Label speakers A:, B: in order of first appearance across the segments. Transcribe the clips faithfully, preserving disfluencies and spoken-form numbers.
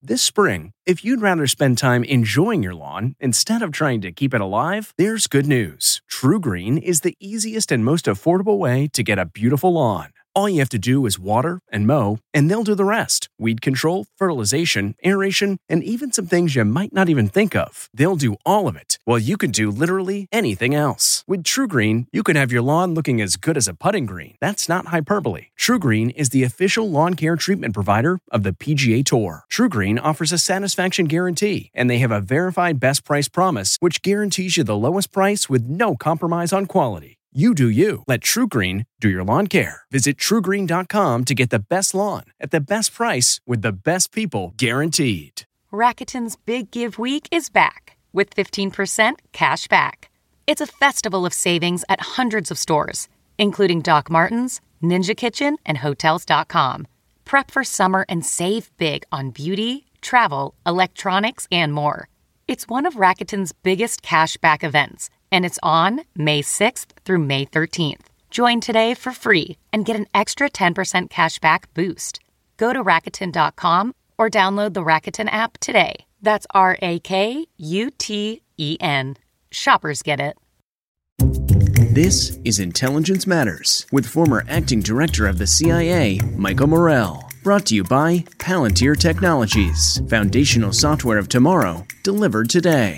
A: This spring, if you'd rather spend time enjoying your lawn instead of trying to keep it alive, there's good news. TruGreen is the easiest and most affordable way to get a beautiful lawn. All you have to do is water and mow, and they'll do the rest. Weed control, fertilization, aeration, and even some things you might not even think of. They'll do all of it, while you can do literally anything else. With TruGreen, you can have your lawn looking as good as a putting green. That's not hyperbole. TruGreen is the official lawn care treatment provider of the P G A Tour. TruGreen offers a satisfaction guarantee, and they have a verified best price promise, which guarantees you the lowest price with no compromise on quality. You do you. Let TruGreen do your lawn care. Visit True Green dot com to get the best lawn at the best price with the best people guaranteed.
B: Rakuten's Big Give Week is back with fifteen percent cash back. It's a festival of savings at hundreds of stores, including Doc Martens, Ninja Kitchen, and Hotels dot com. Prep for summer and save big on beauty, travel, electronics, and more. It's one of Rakuten's biggest cash back events, and it's on May sixth through May thirteenth. Join today for free and get an extra ten percent cash back boost. Go to Rakuten dot com or download the Rakuten app today. That's R A K U T E N. Shoppers get it.
A: This is Intelligence Matters with former acting director of the C I A, Michael Morell. Brought to you by Palantir Technologies, foundational software of tomorrow, delivered today.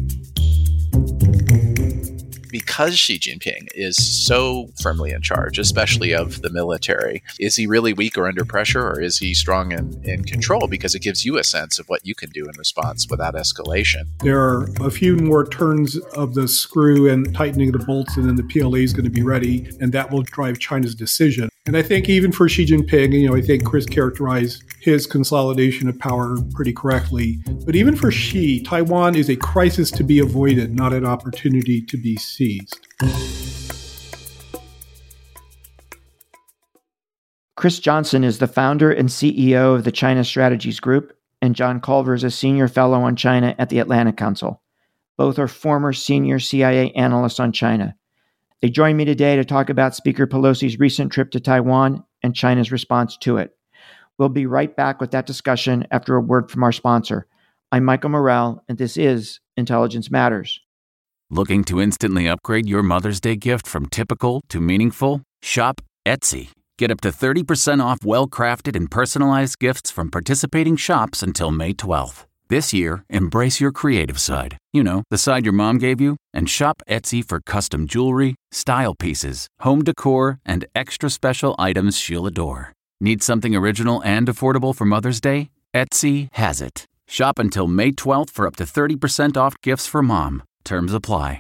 C: Because Xi Jinping is so firmly in charge, especially of the military, is he really weak or under pressure, or is he strong and in control? Because it gives you a sense of what you can do in response without escalation.
D: There are a few more turns of the screw and tightening the bolts, and then the P L A is going to be ready, and that will drive China's decision. And I think even for Xi Jinping, you know, I think Chris characterized his consolidation of power pretty correctly. But even for Xi, Taiwan is a crisis to be avoided, not an opportunity to be seized.
E: Chris Johnson is the founder and C E O of the China Strategies Group, and John Culver is a senior fellow on China at the Atlantic Council. Both are former senior C I A analysts on China. They join me today to talk about Speaker Pelosi's recent trip to Taiwan and China's response to it. We'll be right back with that discussion after a word from our sponsor. I'm Michael Morell, and this is Intelligence Matters.
F: Looking to instantly upgrade your Mother's Day gift from typical to meaningful? Shop Etsy. Get up to thirty percent off well-crafted and personalized gifts from participating shops until May twelfth. This year, embrace your creative side. You know, the side your mom gave you. And shop Etsy for custom jewelry, style pieces, home decor, and extra special items she'll adore. Need something original and affordable for Mother's Day? Etsy has it. Shop until May twelfth for up to thirty percent off gifts for mom. Terms apply.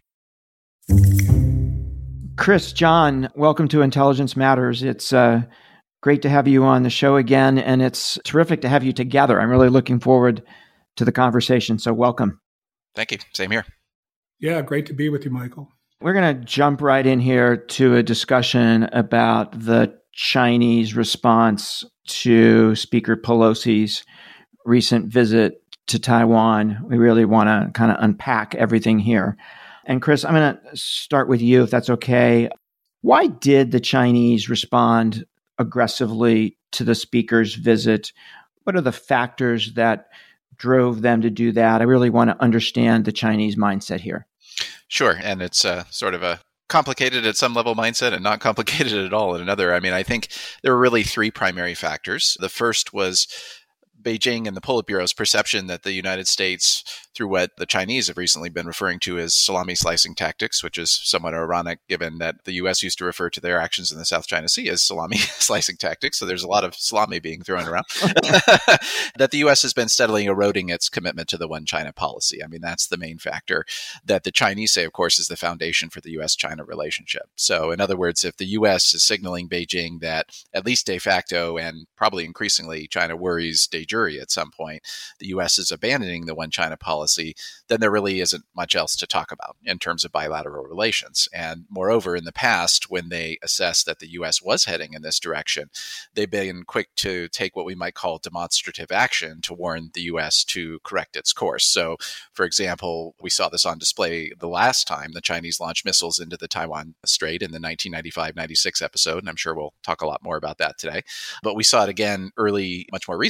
E: Chris, John, welcome to Intelligence Matters. It's uh, great to have you on the show again, and it's terrific to have you together. I'm really looking forward to the conversation, so welcome.
C: Thank you. Same here.
D: Yeah, great to be with you, Michael.
E: We're going to jump right in here to a discussion about the Chinese response to Speaker Pelosi's recent visit to Taiwan. We really want to kind of unpack everything here. And Chris, I'm going to start with you, if that's okay. Why did the Chinese respond aggressively to the speaker's visit? What are the factors that drove them to do that? I really want to understand the Chinese mindset here.
C: Sure. And it's uh, sort of a complicated at some level mindset and not complicated at all at another. I mean, I think there were really three primary factors. The first was Beijing and the Politburo's perception that the United States, through what the Chinese have recently been referring to as salami slicing tactics, which is somewhat ironic given that the U S used to refer to their actions in the South China Sea as salami slicing tactics. So there's a lot of salami being thrown around. That the U S has been steadily eroding its commitment to the one China policy. I mean, that's the main factor that the Chinese say, of course, is the foundation for the U S China relationship. So in other words, if the U S is signaling Beijing that at least de facto and probably increasingly China worries de jure at some point, the U S is abandoning the one China policy, then there really isn't much else to talk about in terms of bilateral relations. And moreover, in the past, when they assessed that the U S was heading in this direction, they've been quick to take what we might call demonstrative action to warn the U S to correct its course. So, for example, we saw this on display the last time the Chinese launched missiles into the Taiwan Strait in the nineteen ninety-five ninety-six episode, and I'm sure we'll talk a lot more about that today. But we saw it again early, much more recently, early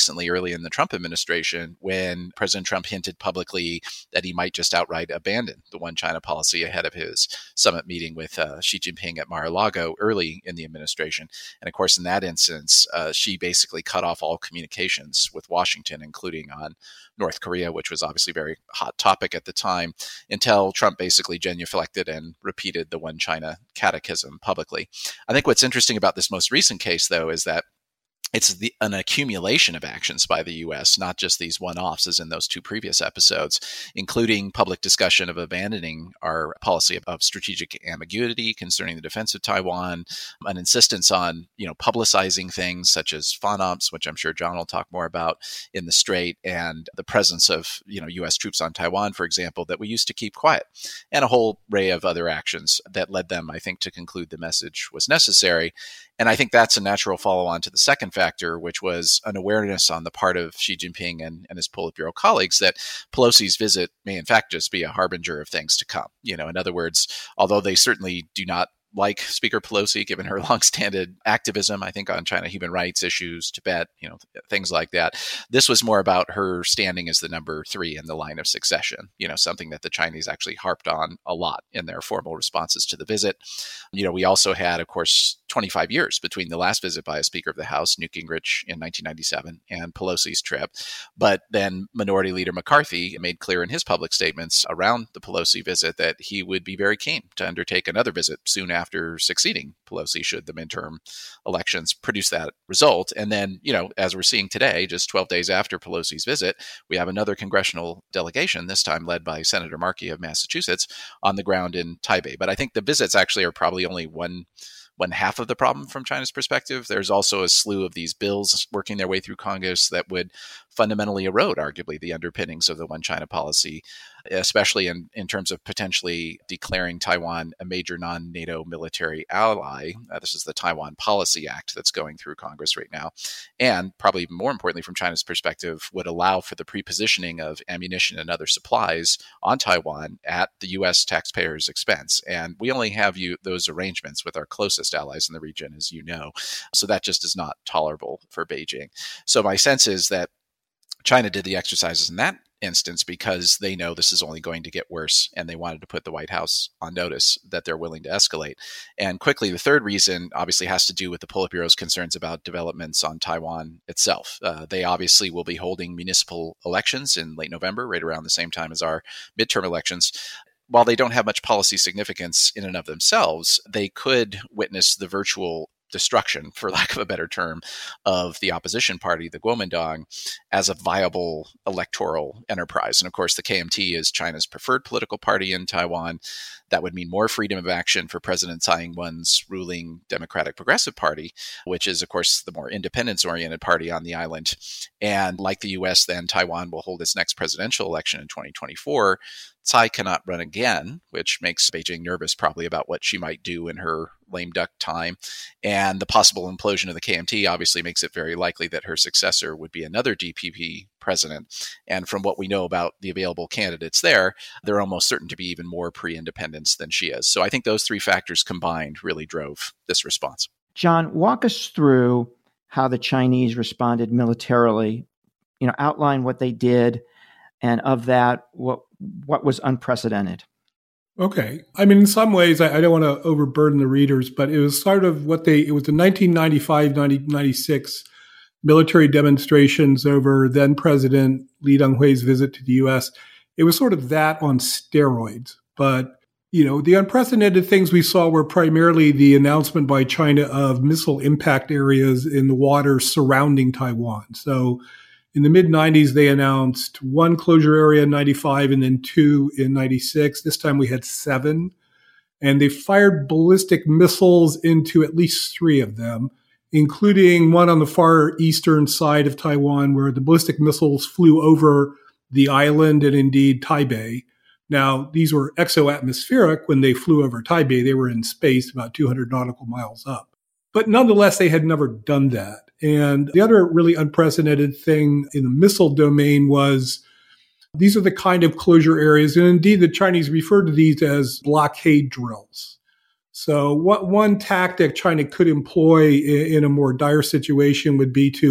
C: early in the Trump administration when President Trump hinted publicly that he might just outright abandon the one China policy ahead of his summit meeting with uh, Xi Jinping at Mar-a-Lago early in the administration. And of course, in that instance, uh, Xi basically cut off all communications with Washington, including on North Korea, which was obviously a very hot topic at the time, until Trump basically genuflected and repeated the one China catechism publicly. I think what's interesting about this most recent case, though, is that it's the, an accumulation of actions by the U S, not just these one-offs as in those two previous episodes, including public discussion of abandoning our policy of, of strategic ambiguity concerning the defense of Taiwan, an insistence on, you know, publicizing things such as FONOPS, which I'm sure John will talk more about, in the Strait, and the presence of, you know, U S troops on Taiwan, for example, that we used to keep quiet, and a whole array of other actions that led them, I think, to conclude the message was necessary. And I think that's a natural follow-on to the second factor, which was an awareness on the part of Xi Jinping and, and his Politburo colleagues that Pelosi's visit may in fact just be a harbinger of things to come. You know, in other words, although they certainly do not like Speaker Pelosi, given her long-standing activism, I think, on China human rights issues, Tibet, you know, things like that. This was more about her standing as the number three in the line of succession, you know, something that the Chinese actually harped on a lot in their formal responses to the visit. You know, we also had, of course, twenty-five years between the last visit by a Speaker of the House, Newt Gingrich, in nineteen ninety-seven, and Pelosi's trip. But then Minority Leader McCarthy made clear in his public statements around the Pelosi visit that he would be very keen to undertake another visit soon after after succeeding Pelosi, should the midterm elections produce that result. And then, you know, as we're seeing today, just twelve days after Pelosi's visit, we have another congressional delegation, this time led by Senator Markey of Massachusetts, on the ground in Taipei. But I think the visits actually are probably only one one half of the problem from China's perspective. There's also a slew of these bills working their way through Congress that would fundamentally erode, arguably, the underpinnings of the one China policy, especially in, in terms of potentially declaring Taiwan a major non-NATO military ally. Uh, this is the Taiwan Policy Act that's going through Congress right now. And probably even more importantly, from China's perspective, would allow for the prepositioning of ammunition and other supplies on Taiwan at the U S taxpayers' expense. And we only have you, those arrangements with our closest allies in the region, as you know. So that just is not tolerable for Beijing. So my sense is that China did the exercises in that instance because they know this is only going to get worse, and they wanted to put the White House on notice that they're willing to escalate. And quickly, the third reason obviously has to do with the Politburo's concerns about developments on Taiwan itself. Uh, they obviously will be holding municipal elections in late November, right around the same time as our midterm elections. While they don't have much policy significance in and of themselves, they could witness the virtual destruction, for lack of a better term, of the opposition party, the Kuomintang, as a viable electoral enterprise. And of course, the K M T is China's preferred political party in Taiwan. That would mean more freedom of action for President Tsai Ing-wen's ruling Democratic Progressive Party, which is, of course, the more independence-oriented party on the island. And like the U S, then Taiwan will hold its next presidential election in twenty twenty-four. Tsai cannot run again, which makes Beijing nervous probably about what she might do in her lame duck time. And the possible implosion of the K M T obviously makes it very likely that her successor would be another D P P president. And from what we know about the available candidates there, they're almost certain to be even more pre-independence than she is. So I think those three factors combined really drove this response.
E: John, walk us through how the Chinese responded militarily. You know, outline what they did, and of that, what what was unprecedented.
D: Okay. I mean, in some ways, I, I don't want to overburden the readers, but it was sort of what they, it was the nineteen ninety-five ninety-six military demonstrations over then President Lee Teng-hui's visit to the U S. It was sort of that on steroids. But, you know, the unprecedented things we saw were primarily the announcement by China of missile impact areas in the waters surrounding Taiwan. So in the mid nineties, they announced one closure area in ninety-five and then two in ninety-six. This time we had seven. And they fired ballistic missiles into at least three of them, including one on the far eastern side of Taiwan where the ballistic missiles flew over the island and indeed Taipei. Now, these were exoatmospheric. When they flew over Taipei, they were in space about two hundred nautical miles up. But nonetheless, they had never done that. And the other really unprecedented thing in the missile domain was these are the kind of closure areas, and indeed the Chinese refer to these as blockade drills. So what one tactic China could employ in, in a more dire situation would be to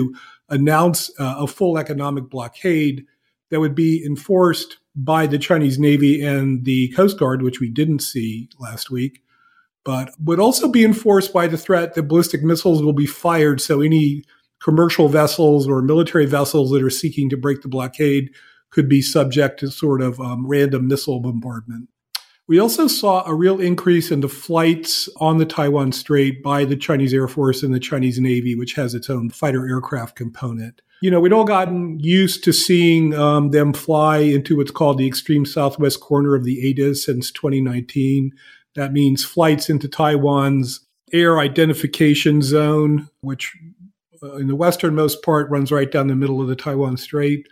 D: announce uh, a full economic blockade that would be enforced by the Chinese Navy and the Coast Guard, which we didn't see last week, but would also be enforced by the threat that ballistic missiles will be fired. So any commercial vessels or military vessels that are seeking to break the blockade could be subject to sort of um, random missile bombardment. We also saw a real increase in the flights on the Taiwan Strait by the Chinese Air Force and the Chinese Navy, which has its own fighter aircraft component. You know, we'd all gotten used to seeing um, them fly into what's called the extreme southwest corner of the A D I S since twenty nineteen. That means flights into Taiwan's air identification zone, which uh, in the westernmost part runs right down the middle of the Taiwan Strait.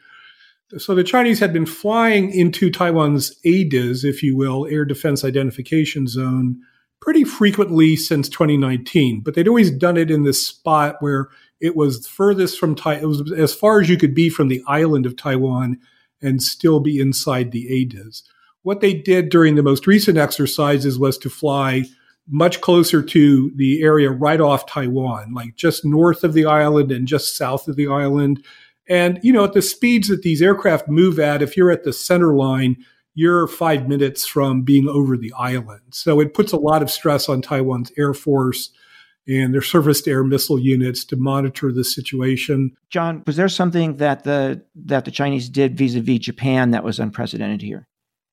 D: So the Chinese had been flying into Taiwan's A D I S, if you will, Air Defense Identification Zone, pretty frequently since twenty nineteen. But they'd always done it in this spot where it was furthest from Taiwan. It was as far as you could be from the island of Taiwan and still be inside the A D I S. What they did during the most recent exercises was to fly much closer to the area right off Taiwan, like just north of the island and just south of the island. And, you know, at the speeds that these aircraft move at, if you're at the center line, you're five minutes from being over the island. So it puts a lot of stress on Taiwan's Air Force and their surface-to-air missile units to monitor the situation.
E: John, was there something that the that the Chinese did vis-a-vis Japan that was unprecedented here?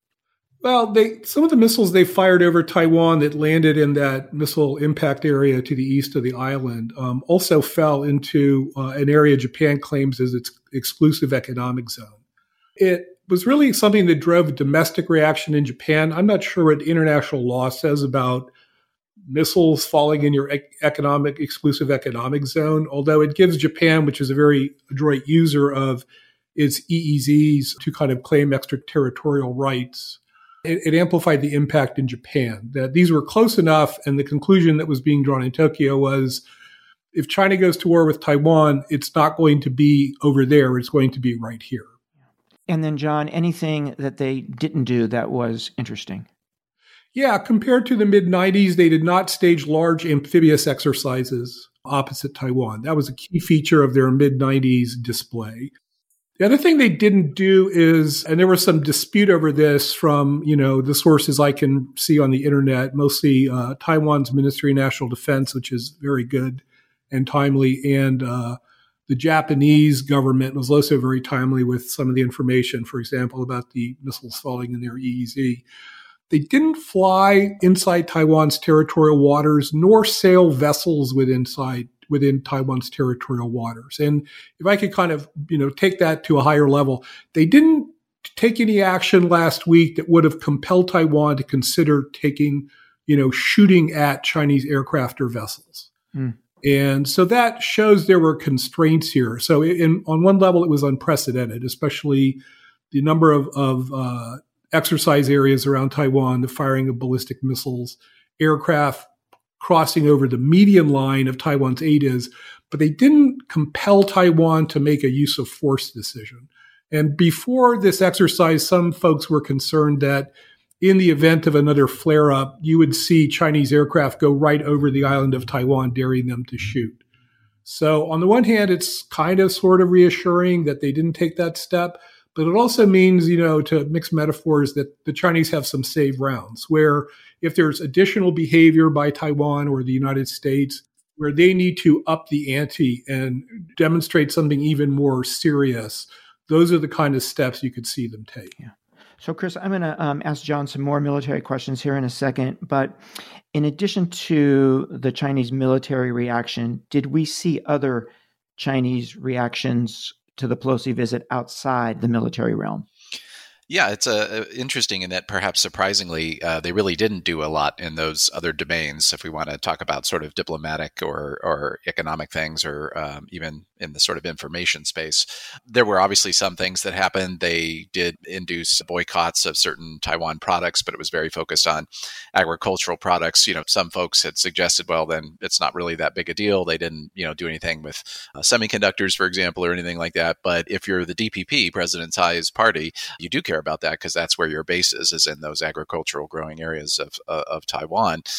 D: Well, they some of the missiles they fired over Taiwan that landed in that missile impact area to the east of the island um, also fell into uh, an area Japan claims as its exclusive economic zone. It was really something that drove a domestic reaction in Japan. I'm not sure what international law says about missiles falling in your economic exclusive economic zone, although it gives Japan, which is a very adroit user of its E E Zs, to kind of claim extraterritorial rights. It, it amplified the impact in Japan, that these were close enough, and the conclusion that was being drawn in Tokyo was if China goes to war with Taiwan, it's not going to be over there, it's going to be right here.
E: And then, John, anything that they didn't do that was interesting?
D: Yeah, compared to the mid nineties, they did not stage large amphibious exercises opposite Taiwan. That was a key feature of their mid nineties display. The other thing they didn't do is, and there was some dispute over this from, you know, the sources I can see on the internet, mostly uh, Taiwan's Ministry of National Defense, which is very good and timely, and uh, the Japanese government was also very timely with some of the information, for example, about the missiles falling in their E E Z. They didn't fly inside Taiwan's territorial waters, nor sail vessels within inside within Taiwan's territorial waters. And if I could kind of, you know, take that to a higher level, they didn't take any action last week that would have compelled Taiwan to consider taking, you know, shooting at Chinese aircraft or vessels. Mm. And so that shows there were constraints here. So in, on one level, it was unprecedented, especially the number of, of uh, exercise areas around Taiwan, the firing of ballistic missiles, aircraft crossing over the median line of Taiwan's A D I S, but they didn't compel Taiwan to make a use of force decision. And before this exercise, some folks were concerned that in the event of another flare-up, you would see Chinese aircraft go right over the island of Taiwan, daring them to shoot. So on the one hand, it's kind of sort of reassuring that they didn't take that step, but it also means, you know, to mix metaphors, that the Chinese have some save rounds where if there's additional behavior by Taiwan or the United States where they need to up the ante and demonstrate something even more serious, those are the kind of steps you could see them take.
E: Yeah. So, Chris, I'm going to um, ask John some more military questions here in a second. But in addition to the Chinese military reaction, did we see other Chinese reactions to the Pelosi visit outside the military realm?
C: Yeah, it's uh, interesting in that perhaps surprisingly, uh, they really didn't do a lot in those other domains. If we want to talk about sort of diplomatic or, or economic things, or um, even in the sort of information space, there were obviously some things that happened. They did induce boycotts of certain Taiwan products, but it was very focused on agricultural products. You know, some folks had suggested, well, then it's not really that big a deal. They didn't, you know, do anything with uh, semiconductors, for example, or anything like that. But if you're the D P P, President Tsai's party, you do care about that because that's where your base is, is in those agricultural growing areas of uh, of Taiwan.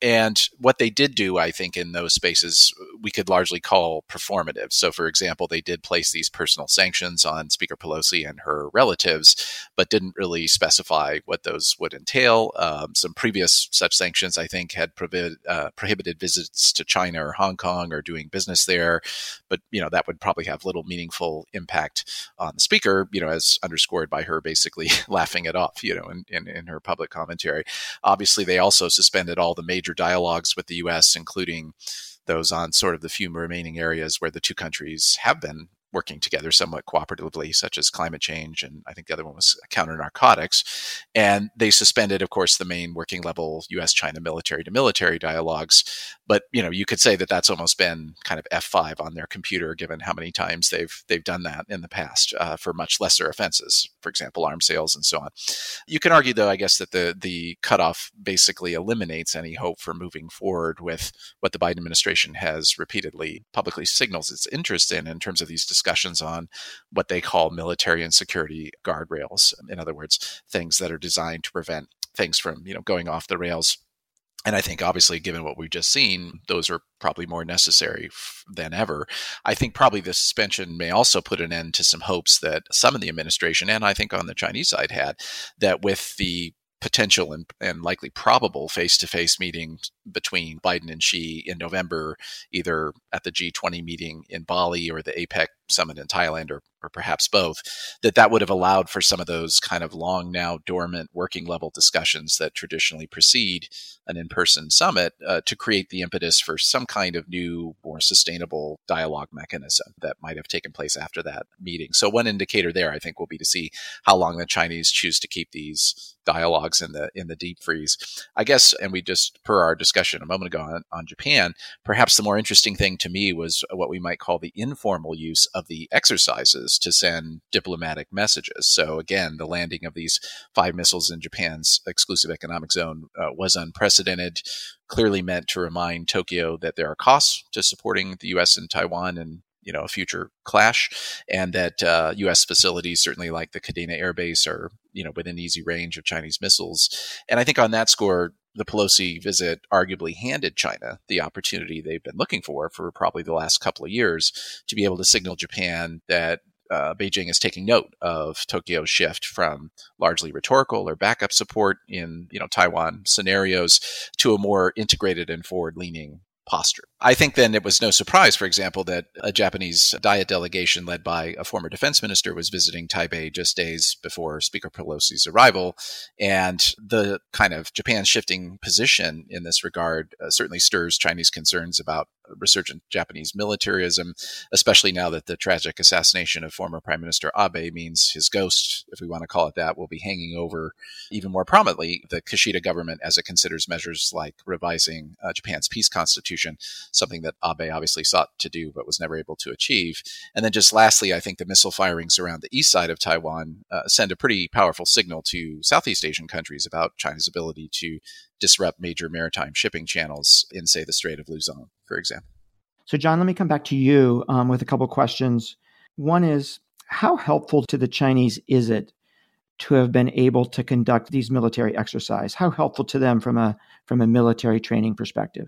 C: And what they did do, I think, in those spaces, we could largely call performative. So, for example, they did place these personal sanctions on Speaker Pelosi and her relatives, but didn't really specify what those would entail. Um, some previous such sanctions, I think, had prohibited, uh, prohibited visits to China or Hong Kong or doing business there. But, you know, that would probably have little meaningful impact on the speaker, you know, as underscored by her basically laughing it off, you know, in, in, in her public commentary. Obviously, they also suspended all the major dialogues with the U S, including those on sort of the few remaining areas where the two countries have been working together somewhat cooperatively, such as climate change, and I think the other one was counter narcotics. And they suspended, of course, the main working level U S China military to military dialogues. But, you know, you could say that that's almost been kind of F five on their computer, given how many times they've they've done that in the past uh, for much lesser offenses, for example, arms sales and so on. You can argue, though, I guess, that the the cutoff basically eliminates any hope for moving forward with what the Biden administration has repeatedly publicly signals its interest in, in terms of these discussions discussions on what they call military and security guardrails. In other words, things that are designed to prevent things from, you know, going off the rails. And I think, obviously, given what we've just seen, those are probably more necessary f- than ever. I think probably the suspension may also put an end to some hopes that some of the administration, and I think on the Chinese side, had, that with the potential and, and likely probable face-to-face meeting between Biden and Xi in November, either at the G twenty meeting in Bali or the APEC summit in Thailand, or, or perhaps both, that that would have allowed for some of those kind of long now dormant working level discussions that traditionally precede an in-person summit uh, to create the impetus for some kind of new, more sustainable dialogue mechanism that might have taken place after that meeting. So one indicator there, I think, will be to see how long the Chinese choose to keep these dialogues in the in the deep freeze. I guess, and we just, per our discussion a moment ago on, on Japan, perhaps the more interesting thing to me was what we might call the informal use of the exercises to send diplomatic messages. So again, the landing of these five missiles in Japan's exclusive economic zone uh, was unprecedented, clearly meant to remind Tokyo that there are costs to supporting the U S and Taiwan and, you know, a future clash, and that uh, U S facilities, certainly like the Kadena Air Base, are, you know, within easy range of Chinese missiles. And I think on that score, the Pelosi visit arguably handed China the opportunity they've been looking for for probably the last couple of years to be able to signal Japan that uh, Beijing is taking note of Tokyo's shift from largely rhetorical or backup support in, you know, Taiwan scenarios to a more integrated and forward-leaning posture. I think then it was no surprise, for example, that a Japanese Diet delegation led by a former defense minister was visiting Taipei just days before Speaker Pelosi's arrival. And the kind of Japan's shifting position in this regard uh, certainly stirs Chinese concerns about resurgent Japanese militarism, especially now that the tragic assassination of former Prime Minister Abe means his ghost, if we want to call it that, will be hanging over even more prominently the Kishida government as it considers measures like revising uh, Japan's peace constitution, something that Abe obviously sought to do but was never able to achieve. And then just lastly, I think the missile firings around the east side of Taiwan uh, send a pretty powerful signal to Southeast Asian countries about China's ability to disrupt major maritime shipping channels in, say, the Strait of Luzon, for example.
E: So, John, let me come back to you um, with a couple of questions. One is, how helpful to the Chinese is it to have been able to conduct these military exercises? How helpful to them from a from a military training perspective?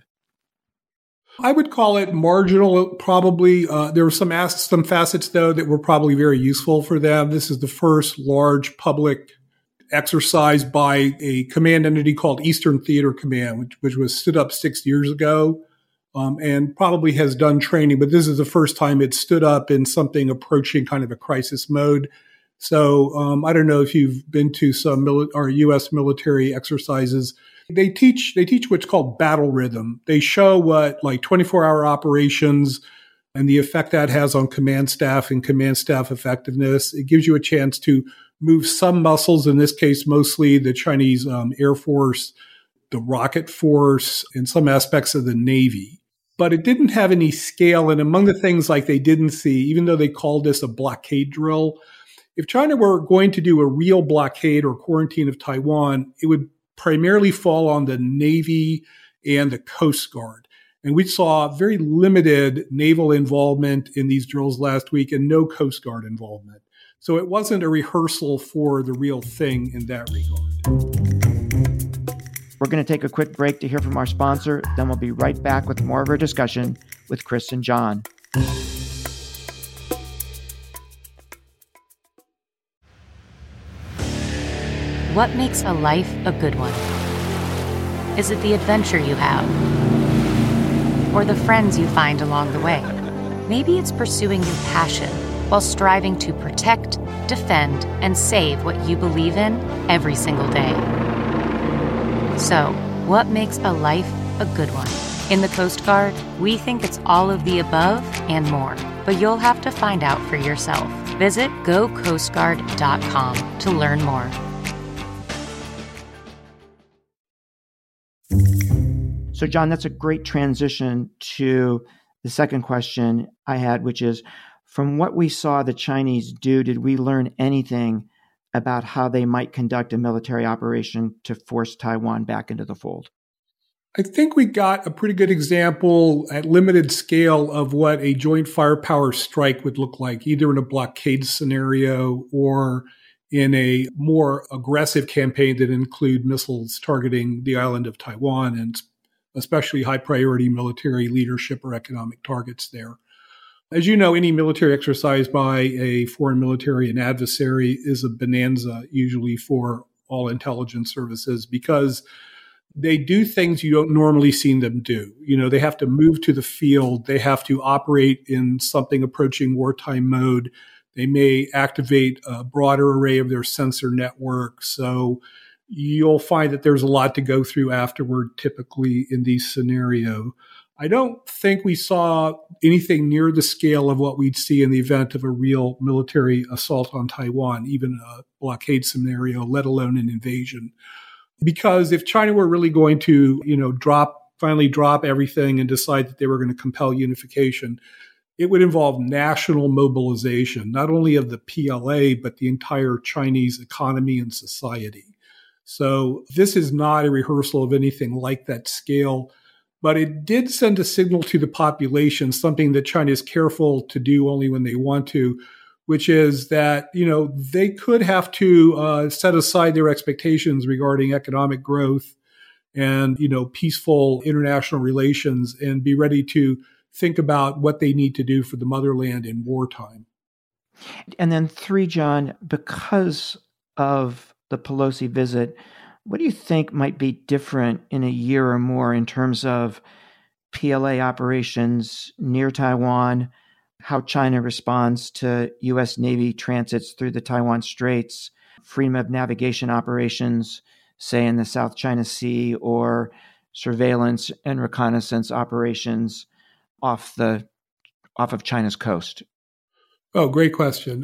D: I would call it marginal, probably. Uh, there were some as- some facets, though, that were probably very useful for them. This is the first large public exercise by a command entity called Eastern Theater Command, which, which was stood up six years ago um, and probably has done training. But this is the first time it stood up in something approaching kind of a crisis mode. So um, I don't know if you've been to some mili- or U S military exercises. They teach they teach what's called battle rhythm. They show what like twenty-four hour operations and the effect that has on command staff and command staff effectiveness. It gives you a chance to move some muscles, in this case, mostly the Chinese um, Air Force, the rocket force, and some aspects of the Navy. But it didn't have any scale. And among the things like they didn't see, even though they called this a blockade drill, if China were going to do a real blockade or quarantine of Taiwan, it would primarily fall on the Navy and the Coast Guard. And we saw very limited naval involvement in these drills last week and no Coast Guard involvement. So it wasn't a rehearsal for the real thing in that regard.
E: We're going to take a quick break to hear from our sponsor. Then we'll be right back with more of our discussion with Chris and John.
B: What makes a life a good one? Is it the adventure you have? Or the friends you find along the way? Maybe it's pursuing your passion while striving to protect, defend, and save what you believe in every single day. So, what makes a life a good one? In the Coast Guard, we think it's all of the above and more, but you'll have to find out for yourself. Visit go coast guard dot com to learn more.
E: So, John, that's a great transition to the second question I had, which is, from what we saw the Chinese do, did we learn anything about how they might conduct a military operation to force Taiwan back into the fold?
D: I think we got a pretty good example at limited scale of what a joint firepower strike would look like, either in a blockade scenario or in a more aggressive campaign that include missiles targeting the island of Taiwan and especially high priority military leadership or economic targets there. As you know, any military exercise by a foreign military and adversary is a bonanza, usually for all intelligence services, because they do things you don't normally see them do. You know, they have to move to the field. They have to operate in something approaching wartime mode. They may activate a broader array of their sensor network. So you'll find that there's a lot to go through afterward, typically in these scenarios. I don't think we saw anything near the scale of what we'd see in the event of a real military assault on Taiwan, even a blockade scenario, let alone an invasion. Because if China were really going to, you know, drop, finally drop everything and decide that they were going to compel unification, it would involve national mobilization, not only of the P L A, but the entire Chinese economy and society. So this is not a rehearsal of anything like that scale, but it did send a signal to the population, something that China is careful to do only when they want to, which is that, you know, they could have to uh, set aside their expectations regarding economic growth and, you know, peaceful international relations and be ready to think about what they need to do for the motherland in wartime.
E: And then three, John, because of the Pelosi visit, what do you think might be different in a year or more in terms of P L A operations near Taiwan, how China responds to U S Navy transits through the Taiwan Straits, freedom of navigation operations, say in the South China Sea, or surveillance and reconnaissance operations off the off of China's coast?
D: Oh, great question.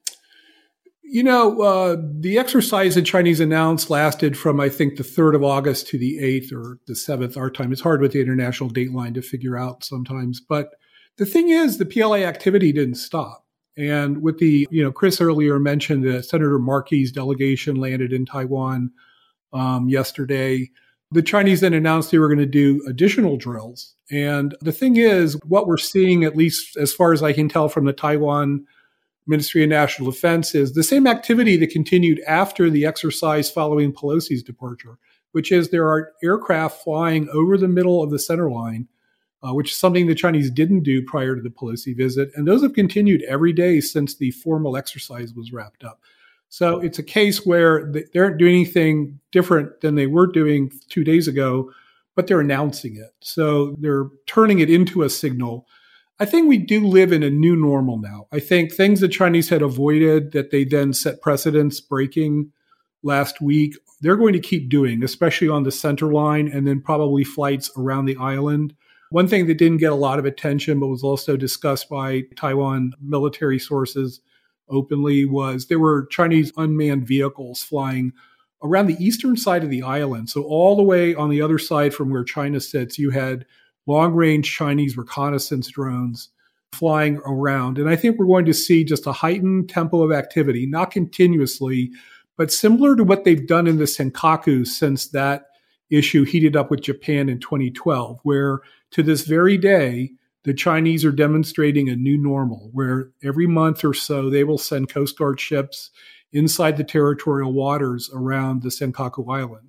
D: You know, uh, the exercise the Chinese announced lasted from, I think, the third of August to the eighth or the seventh our time. It's hard with the international date line to figure out sometimes. But the thing is, the P L A activity didn't stop. And with the, you know, Chris earlier mentioned that Senator Markey's delegation landed in Taiwan um, yesterday. The Chinese then announced they were going to do additional drills. And the thing is, what we're seeing, at least as far as I can tell from the Taiwan Ministry of National Defense, is the same activity that continued after the exercise following Pelosi's departure, which is there are aircraft flying over the middle of the center line, uh, which is something the Chinese didn't do prior to the Pelosi visit. And those have continued every day since the formal exercise was wrapped up. So it's a case where they aren't doing anything different than they were doing two days ago, but they're announcing it. So they're turning it into a signal. I think we do live in a new normal now. I think things the Chinese had avoided that they then set precedents breaking last week, they're going to keep doing, especially on the center line and then probably flights around the island. One thing that didn't get a lot of attention but was also discussed by Taiwan military sources openly was there were Chinese unmanned vehicles flying around the eastern side of the island. So all the way on the other side from where China sits, you had long-range Chinese reconnaissance drones flying around. And I think we're going to see just a heightened tempo of activity, not continuously, but similar to what they've done in the Senkaku since that issue heated up with Japan in twenty twelve, where to this very day, the Chinese are demonstrating a new normal, where every month or so they will send Coast Guard ships inside the territorial waters around the Senkaku Islands.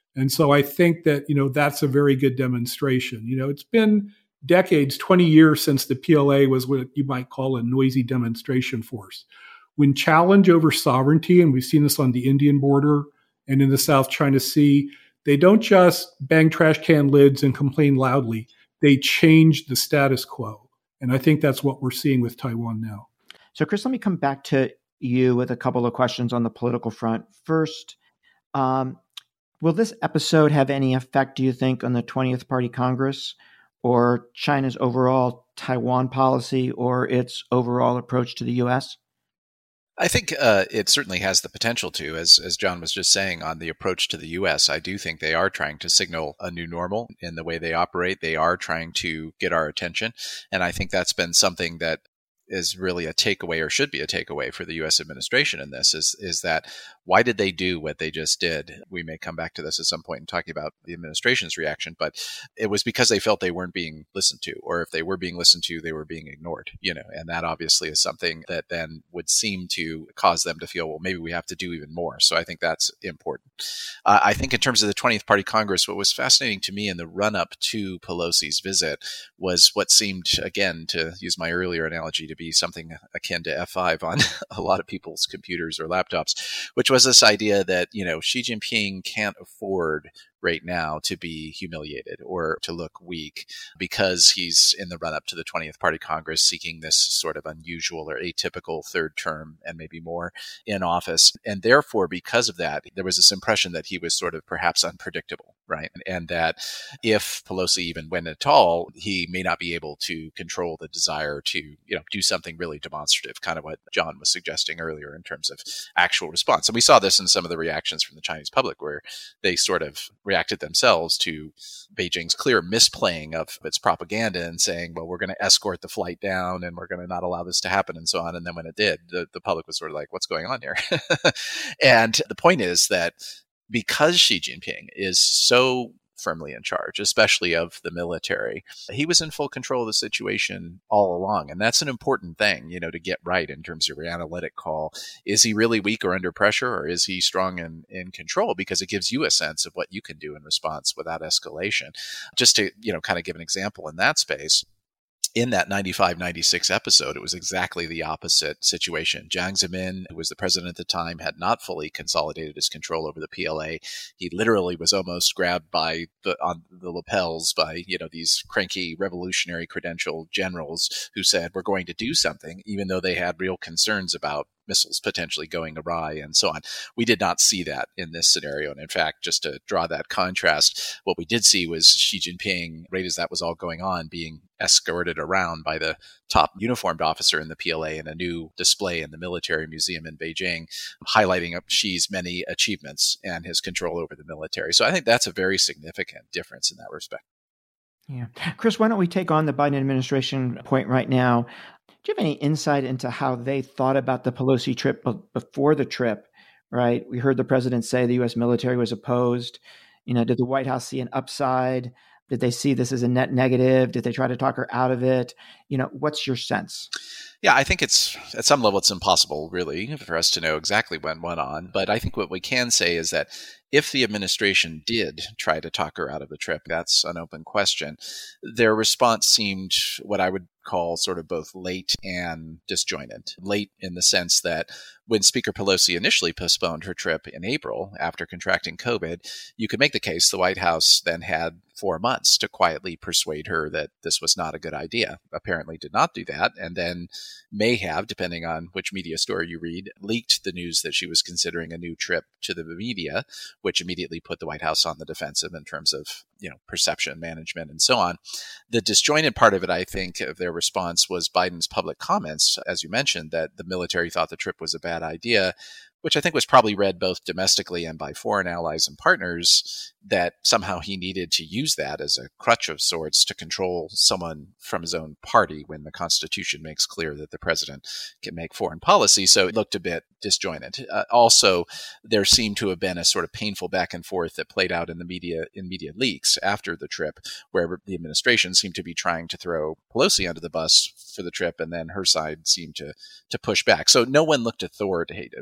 D: And so I think that, you know, that's a very good demonstration. You know, it's been decades, twenty years since the P L A was what you might call a noisy demonstration force. When challenge over sovereignty, and we've seen this on the Indian border and in the South China Sea, they don't just bang trash can lids and complain loudly. They change the status quo. And I think that's what we're seeing with Taiwan now.
E: So, Chris, let me come back to you with a couple of questions on the political front. First, um, will this episode have any effect, do you think, on the twentieth Party Congress or China's overall Taiwan policy or its overall approach to the U S?
C: I think uh, it certainly has the potential to, as as John was just saying, on the approach to the U S. I do think they are trying to signal a new normal in the way they operate. They are trying to get our attention. And I think that's been something that is really a takeaway, or should be a takeaway for the U S administration in this, is is that why did they do what they just did? We may come back to this at some point in talking about the administration's reaction, but it was because they felt they weren't being listened to, or if they were being listened to, they were being ignored, you know, and that obviously is something that then would seem to cause them to feel, well, maybe we have to do even more. So I think that's important. Uh, I think in terms of the twentieth Party Congress, what was fascinating to me in the run-up to Pelosi's visit was what seemed, again, to use my earlier analogy, to be something akin to F five on a lot of people's computers or laptops, which was this idea that, you know, Xi Jinping can't afford right now to be humiliated or to look weak because he's in the run-up to the twentieth Party Congress seeking this sort of unusual or atypical third term and maybe more in office. And therefore, because of that, there was this impression that he was sort of perhaps unpredictable, right? And, and that if Pelosi even went at all, he may not be able to control the desire to, you know, do something really demonstrative, kind of what John was suggesting earlier in terms of actual response. And we saw this in some of the reactions from the Chinese public, where they sort of reacted themselves to Beijing's clear misplaying of its propaganda and saying, well, we're going to escort the flight down and we're going to not allow this to happen and so on. And then when it did, the, the public was sort of like, what's going on here? And the point is that because Xi Jinping is so firmly in charge, especially of the military, he was in full control of the situation all along. And that's an important thing, you know, to get right in terms of your analytic call. Is he really weak or under pressure, or is he strong and in control? Because it gives you a sense of what you can do in response without escalation. Just to, you know, kind of give an example in that space, in that ninety-five ninety-six episode, it was exactly the opposite situation. Jiang Zemin, who was the president at the time, had not fully consolidated his control over the P L A. He literally was almost grabbed by the on the lapels by, you know, these cranky revolutionary credential generals who said, we're going to do something, even though they had real concerns about missiles potentially going awry and so on. We did not see that in this scenario. And in fact, just to draw that contrast, what we did see was Xi Jinping, right as that was all going on, being escorted around by the top uniformed officer in the P L A in a new display in the military museum in Beijing, highlighting Xi's many achievements and his control over the military. So I think that's a very significant difference in that respect.
E: Yeah. Chris, why don't we take on the Biden administration point right now? Do you have any insight into how they thought about the Pelosi trip before the trip, right? We heard the president say the U S military was opposed. You know, did the White House see an upside? Did they see this as a net negative? Did they try to talk her out of it? You know, what's your sense?
C: Yeah, I think it's, at some level, it's impossible, really, for us to know exactly what went on. But I think what we can say is that if the administration did try to talk her out of the trip, that's an open question. Their response seemed what I would call sort of both late and disjointed. Late in the sense that when Speaker Pelosi initially postponed her trip in April after contracting COVID, you could make the case the White House then had four months to quietly persuade her that this was not a good idea. Apparently did not do that, and then may have, depending on which media story you read, leaked the news that she was considering a new trip to the media, which immediately put the White House on the defensive in terms of, you know, perception management and so on. The disjointed part of it, I think, of their response was Biden's public comments, as you mentioned, that the military thought the trip was a bad idea, which I think was probably read both domestically and by foreign allies and partners, that somehow he needed to use that as a crutch of sorts to control someone from his own party when the Constitution makes clear that the president can make foreign policy. So it looked a bit disjointed. Uh, also, there seemed to have been a sort of painful back and forth that played out in the media, in media leaks after the trip, where the administration seemed to be trying to throw Pelosi under the bus for the trip, and then her side seemed to to push back. So no one looked authoritative, right?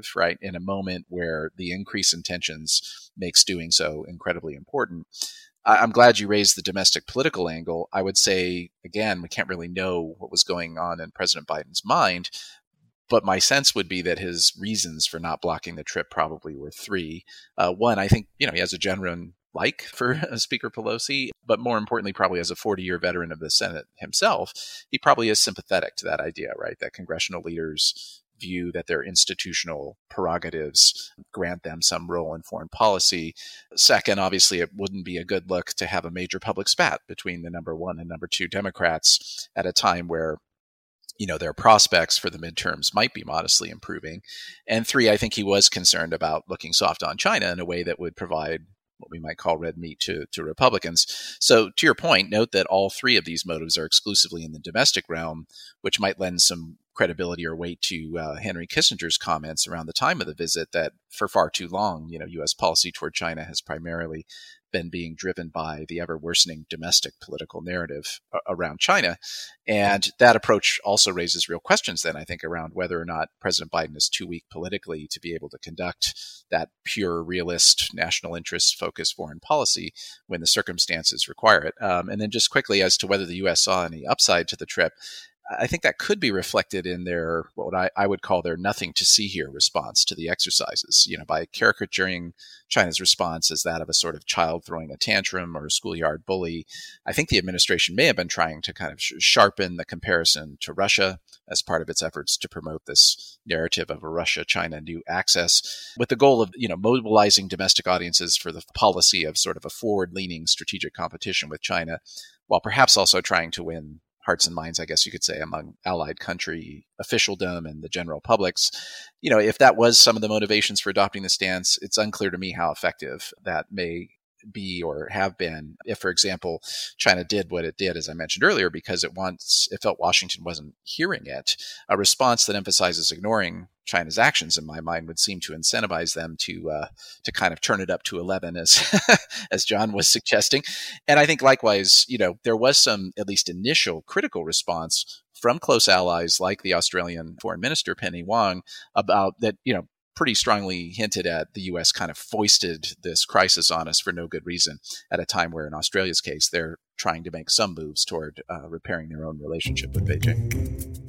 C: in a moment where the increase in tensions makes doing so incredibly important. I'm glad you raised the domestic political angle. I would say, again, we can't really know what was going on in President Biden's mind, but my sense would be that his reasons for not blocking the trip probably were three. Uh, one, I think, you know, he has a genuine like for Speaker Pelosi, but more importantly, probably as a forty-year veteran of the Senate himself, he probably is sympathetic to that idea, right? That congressional leaders view that their institutional prerogatives grant them some role in foreign policy. Second, obviously, it wouldn't be a good look to have a major public spat between the number one and number two Democrats at a time where, you know, their prospects for the midterms might be modestly improving. And three, I think he was concerned about looking soft on China in a way that would provide what we might call red meat to, to Republicans. So to your point, note that all three of these motives are exclusively in the domestic realm, which might lend some credibility or weight to uh, Henry Kissinger's comments around the time of the visit that for far too long, you know, U S policy toward China has primarily been being driven by the ever worsening domestic political narrative around China. And that approach also raises real questions then, I think, around whether or not President Biden is too weak politically to be able to conduct that pure, realist, national interest focused foreign policy when the circumstances require it. Um, and then just quickly as to whether the U S saw any upside to the trip, I think that could be reflected in their, what I, I would call their nothing to see here response to the exercises, you know, by caricaturing China's response as that of a sort of child throwing a tantrum or a schoolyard bully. I think the administration may have been trying to kind of sh- sharpen the comparison to Russia as part of its efforts to promote this narrative of a Russia-China new axis with the goal of, you know, mobilizing domestic audiences for the policy of sort of a forward-leaning strategic competition with China, while perhaps also trying to win hearts and minds, I guess you could say, among allied country officialdom and the general publics. You know, if that was some of the motivations for adopting the stance, it's unclear to me how effective that may be or have been if, for example, China did what it did, as I mentioned earlier, because it wants, it felt Washington wasn't hearing it. A response that emphasizes ignoring China's actions, in my mind, would seem to incentivize them to uh, to kind of turn it up to eleven, as as John was suggesting. And I think likewise, you know, there was some at least initial critical response from close allies like the Australian Foreign Minister Penny Wong about that, you know, pretty strongly hinted at the U S kind of foisted this crisis on us for no good reason at a time where, in Australia's case, they're trying to make some moves toward uh, repairing their own relationship with Beijing.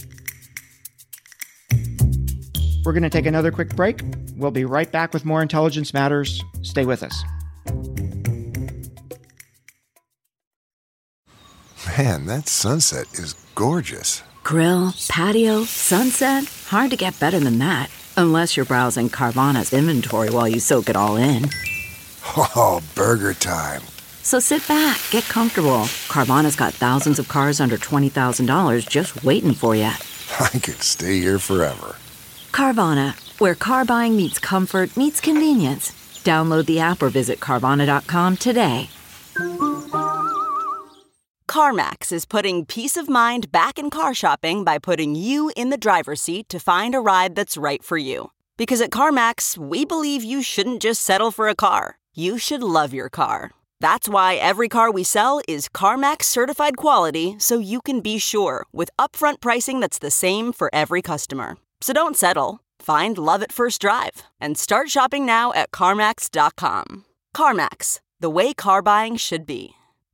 E: We're going to take another quick break. We'll be right back with more Intelligence Matters. Stay with us.
G: Man, that sunset is gorgeous.
H: Grill, patio, sunset. Hard to get better than that. Unless you're browsing Carvana's inventory while you soak it all in.
G: Oh, burger time.
H: So sit back, get comfortable. Carvana's got thousands of cars under twenty thousand dollars just waiting for you.
G: I could stay here forever.
H: Carvana, where car buying meets comfort meets convenience. Download the app or visit Carvana dot com today.
I: CarMax is putting peace of mind back in car shopping by putting you in the driver's seat to find a ride that's right for you. Because at CarMax, we believe you shouldn't just settle for a car. You should love your car. That's why every car we sell is CarMax certified quality, so you can be sure with upfront pricing that's the same for every customer. So don't settle. Find love at first drive and start shopping now at CarMax dot com. CarMax, the way car buying should be.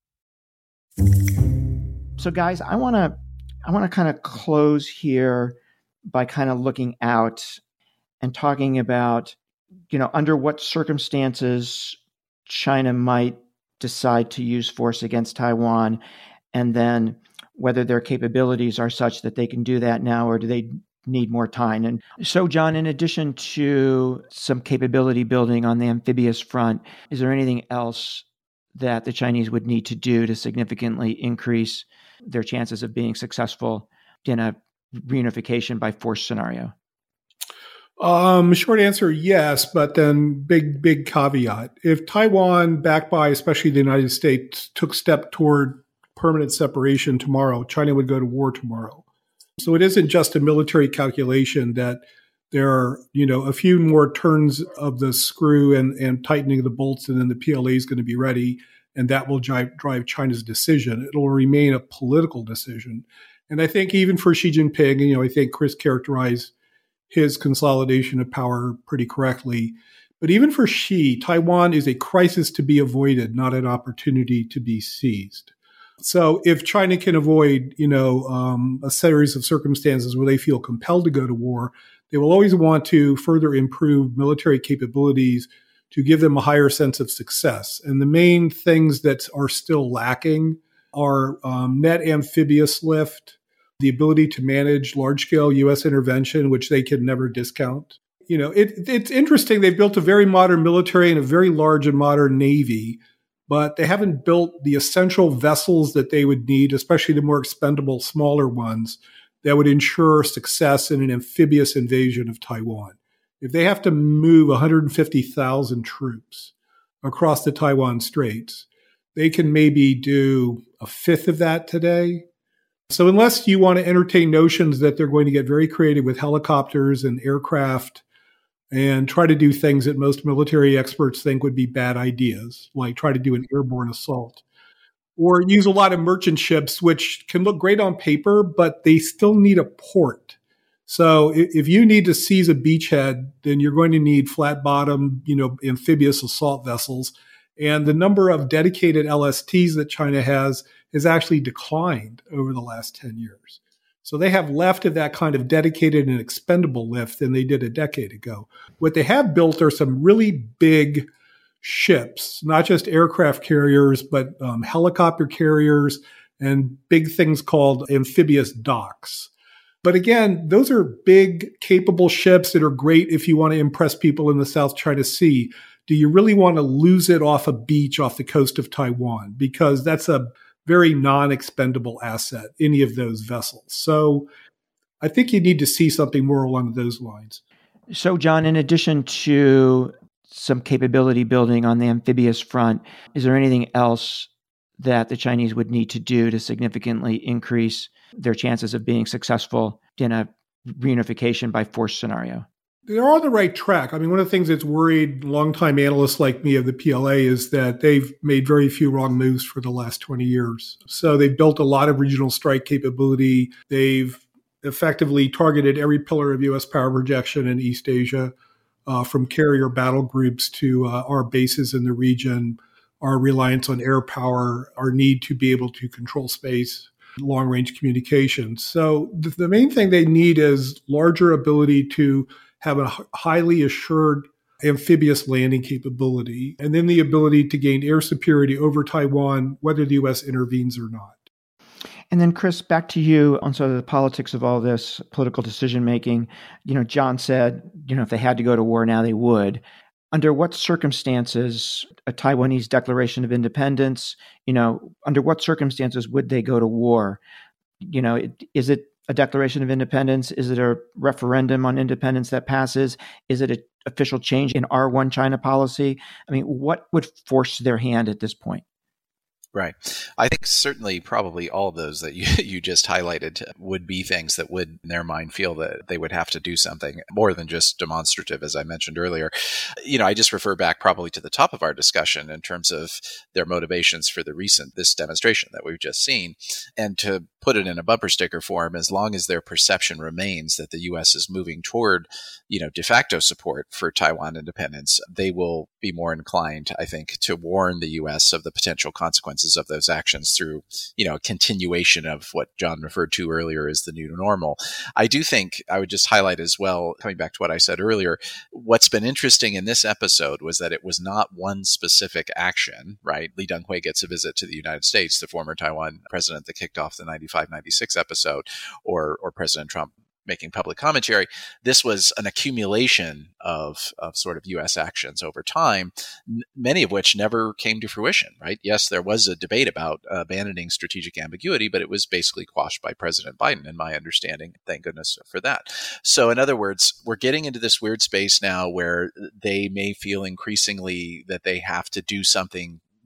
E: So guys, I want to I want to kind of close here by kind of looking out and talking about, you know, under what circumstances China might decide to use force against Taiwan, and then whether their capabilities are such that they can do that now, or do they need more time. And so, John, in addition to some capability building on the amphibious front, is there anything else that the Chinese would need to do to significantly increase their chances of being successful in a reunification by force scenario?
D: Um, short answer, yes, but then big, big caveat. If Taiwan, backed by especially the United States, took step toward permanent separation tomorrow, China would go to war tomorrow. So it isn't just a military calculation that there are, you know, a few more turns of the screw and, and tightening of the bolts, and then the P L A is going to be ready, and that will drive, drive China's decision. It'll remain a political decision. And I think even for Xi Jinping, you know, I think Chris characterized his consolidation of power pretty correctly. But even for Xi, Taiwan is a crisis to be avoided, not an opportunity to be seized. So if China can avoid, you know, um, a series of circumstances where they feel compelled to go to war, they will always want to further improve military capabilities to give them a higher sense of success. And the main things that are still lacking are um, net amphibious lift, the ability to manage large-scale U S intervention, which they can never discount. You know, it, it's interesting. They've built a very modern military and a very large and modern navy, but they haven't built the essential vessels that they would need, especially the more expendable, smaller ones, that would ensure success in an amphibious invasion of Taiwan. If they have to move one hundred fifty thousand troops across the Taiwan Straits, they can maybe do a fifth of that today. So unless you want to entertain notions that they're going to get very creative with helicopters and aircraft and try to do things that most military experts think would be bad ideas, like try to do an airborne assault, or use a lot of merchant ships, which can look great on paper, but they still need a port. So if you need to seize a beachhead, then you're going to need flat bottom, you know, amphibious assault vessels. And the number of dedicated L S Ts that China has has actually declined over the last ten years. So they have left of that kind of dedicated and expendable lift than they did a decade ago. What they have built are some really big ships, not just aircraft carriers, but um, helicopter carriers and big things called amphibious docks. But again, those are big, capable ships that are great if you want to impress people in the South China Sea. Do you really want to lose it off a beach off the coast of Taiwan? Because that's a very non-expendable asset, any of those vessels. So I think you need to see something more along those lines.
E: So, John, in addition to some capability building on the amphibious front, is there anything else that the Chinese would need to do to significantly increase their chances of being successful in a reunification by force scenario?
D: They're on the right track. I mean, one of the things that's worried longtime analysts like me of the P L A is that they've made very few wrong moves for the last twenty years. So they've built a lot of regional strike capability. They've effectively targeted every pillar of U S power projection in East Asia, uh, from carrier battle groups to uh, our bases in the region, our reliance on air power, our need to be able to control space, long-range communications. So the, the main thing they need is larger ability to have a highly assured amphibious landing capability, and then the ability to gain air superiority over Taiwan, whether the U S intervenes or not.
E: And then, Chris, back to you on sort of the politics of all this political decision-making. You know, John said, you know, if they had to go to war now, they would. Under what circumstances, a Taiwanese declaration of independence, you know, under what circumstances would they go to war? You know, is it a declaration of independence? Is it a referendum on independence that passes? Is it an official change in our one China policy? I mean, what would force their hand at this point?
C: Right. I think certainly probably all of those that you, you just highlighted would be things that would, in their mind, feel that they would have to do something more than just demonstrative, as I mentioned earlier. You know, I just refer back probably to the top of our discussion in terms of their motivations for the recent, this demonstration that we've just seen. And to put it in a bumper sticker form, as long as their perception remains that the U S is moving toward, you know, de facto support for Taiwan independence, they will be more inclined, I think, to warn the U S of the potential consequences of those actions through, you know, a continuation of what John referred to earlier as the new normal. I do think I would just highlight as well, coming back to what I said earlier, what's been interesting in this episode was that it was not one specific action, right? Lee Teng-hui gets a visit to the United States, the former Taiwan president that kicked off the ninety-five ninety-six episode, or or President Trump making public commentary. This was an accumulation of, of sort of U S actions over time, n- many of which never came to fruition, right? Yes, there was a debate about uh, abandoning strategic ambiguity, but it was basically quashed by President Biden, in my understanding. Thank goodness for that. So in other words, we're getting into this weird space now where they may feel increasingly that they have to do something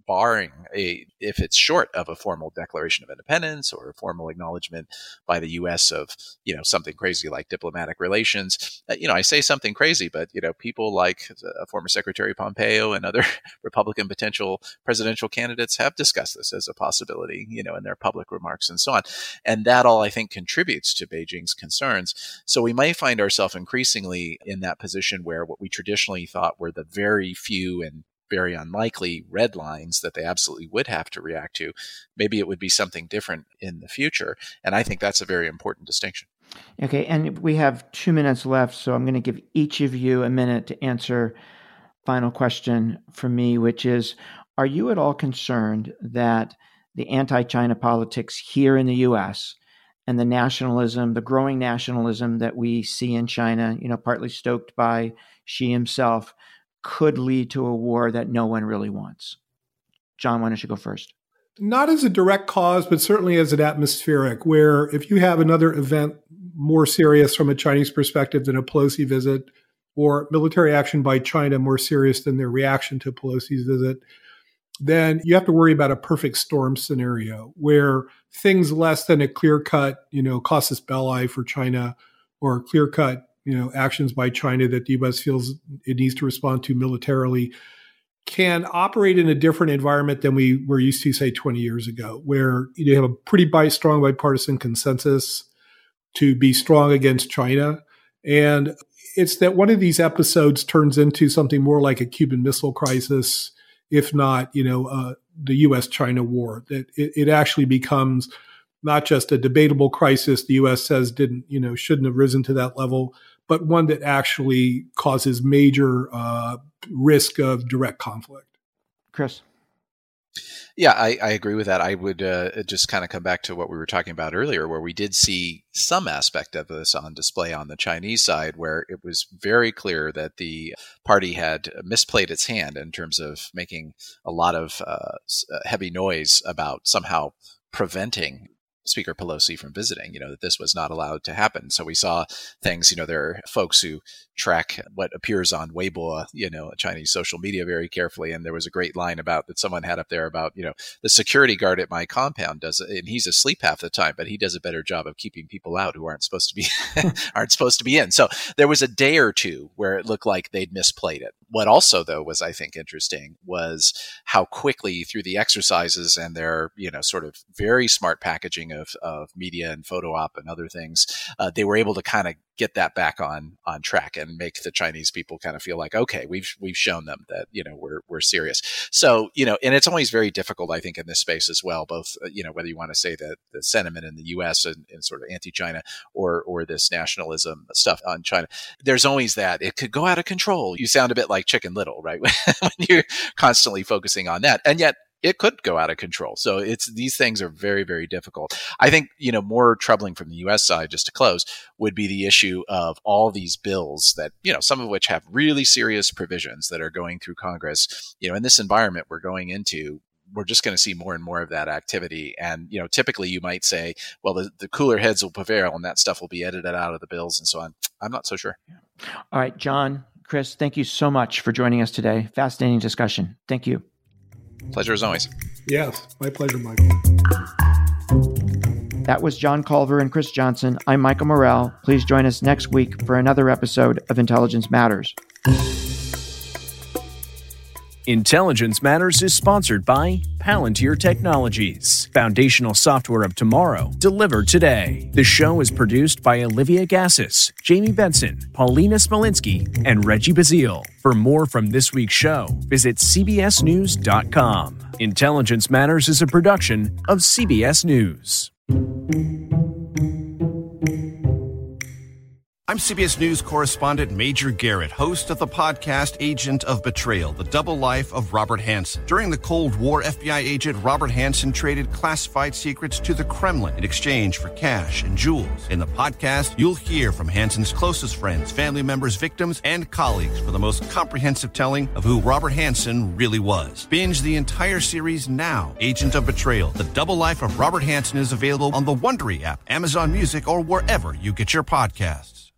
C: barring a, if it's short of a formal declaration of independence or a formal acknowledgement by the U S of, you know, something crazy like diplomatic relations. Uh, you know, I say something crazy, but, you know, people like uh, former Secretary Pompeo and other Republican potential presidential candidates have discussed this as a possibility, you know, in their public remarks and so on. And that all, I think, contributes to Beijing's concerns. So we may find ourselves increasingly in that position where what we traditionally thought were the very few and very unlikely red lines that they absolutely would have to react to, maybe it would be something different in the future. And I think that's a very important distinction.
E: Okay, and we have two minutes left, so I'm going to give each of you a minute to answer final question from me, which is, are you at all concerned that the anti-China politics here in the U S and the nationalism, the growing nationalism that we see in China, you know, partly stoked by Xi himself, could lead to a war that no one really wants? John, why don't you go first?
D: Not as a direct cause, but certainly as an atmospheric, where if you have another event more serious from a Chinese perspective than a Pelosi visit, or military action by China more serious than their reaction to Pelosi's visit, then you have to worry about a perfect storm scenario where things less than a clear-cut, you know, casus belli for China, or clear-cut, you know, actions by China that the U S feels it needs to respond to militarily, can operate in a different environment than we were used to, say, twenty years ago, where you have a pretty bi- strong bipartisan consensus to be strong against China. And it's that one of these episodes turns into something more like a Cuban Missile Crisis, if not, you know, uh, the U S-China war, that it, it actually becomes not just a debatable crisis the U S says didn't, you know, shouldn't have risen to that level, but one that actually causes major uh, risk of direct conflict.
E: Chris?
C: Yeah, I, I agree with that. I would uh, just kind of come back to what we were talking about earlier, where we did see some aspect of this on display on the Chinese side, where it was very clear that the party had misplayed its hand in terms of making a lot of uh, heavy noise about somehow preventing Speaker Pelosi from visiting, you know, that this was not allowed to happen. So we saw things, you know, there are folks who track what appears on Weibo, you know, Chinese social media very carefully. And there was a great line about that someone had up there about, you know, the security guard at my compound does, and he's asleep half the time, but he does a better job of keeping people out who aren't supposed to be, aren't supposed to be in. So there was a day or two where it looked like they'd misplayed it. What also, though, was, I think, interesting was how quickly through the exercises and their, you know, sort of very smart packaging of, of media and photo op and other things, uh, they were able to kind of get that back on on track and make the Chinese people kind of feel like, okay, we've we've shown them that, you know, we're we're serious. So, you know, and it's always very difficult, I think, in this space as well, both, uh, you know, whether you want to say that the sentiment in the U S and, and sort of anti-China or or this nationalism stuff on China, there's always that it could go out of control. You sound a bit like Chicken Little, right? When you're constantly focusing on that. And yet it could go out of control. So it's, these things are very, very difficult. I think, you know, more troubling from the U S side, just to close, would be the issue of all these bills that, you know, some of which have really serious provisions that are going through Congress. You know, in this environment we're going into, we're just going to see more and more of that activity. And, you know, typically you might say, well, the, the cooler heads will prevail and that stuff will be edited out of the bills and so on. I'm not so sure.
E: All right, John, Chris, thank you so much for joining us today. Fascinating discussion. Thank you.
C: Pleasure as always.
D: Yes, my pleasure, Michael.
E: That was John Culver and Chris Johnson. I'm Michael Morell. Please join us next week for another episode of Intelligence Matters.
A: Intelligence Matters is sponsored by Palantir Technologies, foundational software of tomorrow, delivered today. The show is produced by Olivia Gassis, Jamie Benson, Paulina Smolinski, and Reggie Bazile. For more from this week's show, visit c b s news dot com. Intelligence Matters is a production of C B S News.
J: I'm C B S News correspondent Major Garrett, host of the podcast Agent of Betrayal, The Double Life of Robert Hanssen. During the Cold War, F B I agent Robert Hanssen traded classified secrets to the Kremlin in exchange for cash and jewels. In the podcast, you'll hear from Hanssen's closest friends, family members, victims, and colleagues for the most comprehensive telling of who Robert Hanssen really was. Binge the entire series now. Agent of Betrayal, The Double Life of Robert Hanssen is available on the Wondery app, Amazon Music, or wherever you get your podcasts.